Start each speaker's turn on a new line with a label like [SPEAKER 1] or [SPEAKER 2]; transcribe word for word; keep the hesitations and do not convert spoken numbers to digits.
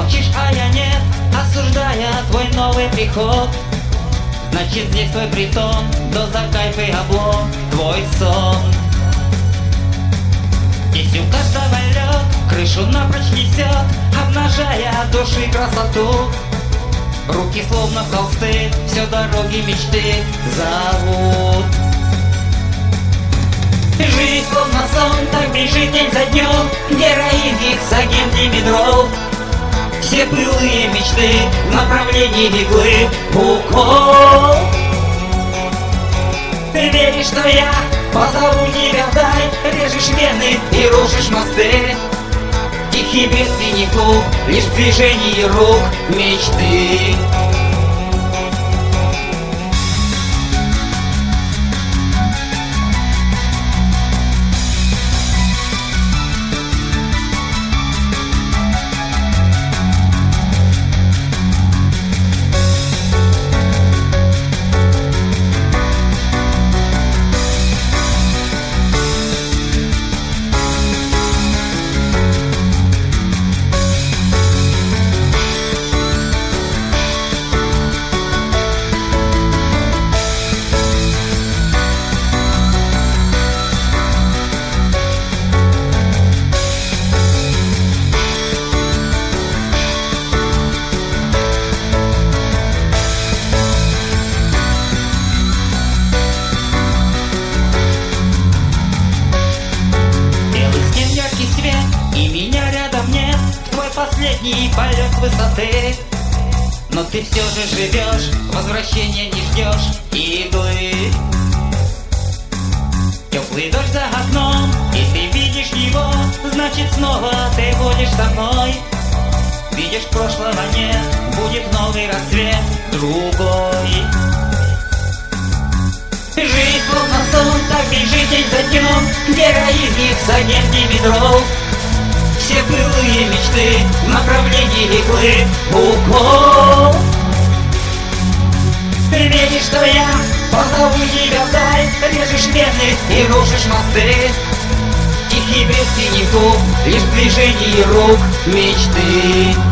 [SPEAKER 1] Молчишь, а я нет, осуждая твой новый приход. Значит, здесь твой притон, доза кайфа и облом, твой сон. Здесь у каждого лед крышу напрочь несет, обнажая души красоту. Руки словно холсты, все дороги мечты зовут. Жизнь словно сон, так бежит день за днем, героин гексоген димедрол. Все былые мечты в направлении иглы укол. Ты веришь, что я позову тебя вдаль, режешь вены и рушишь мосты. Тихий бесценный клуб, лишь в движении рук мечты. Последний полет с высоты, но ты все же живешь, возвращения не ждешь иглы. Теплый дождь за окном, и ты видишь его, значит снова ты будешь со мной. Видишь, прошлого нет, будет новый рассвет, другой. Жизнь словно сон, так бежит день за днем, героизм гексоген димедрол. Все былые мечты в направлении иглы укол. Ты веришь, что я позову тебя вдаль, режешь вены и рушишь мосты. Тихий бесценный клуб, лишь в движении рук мечты.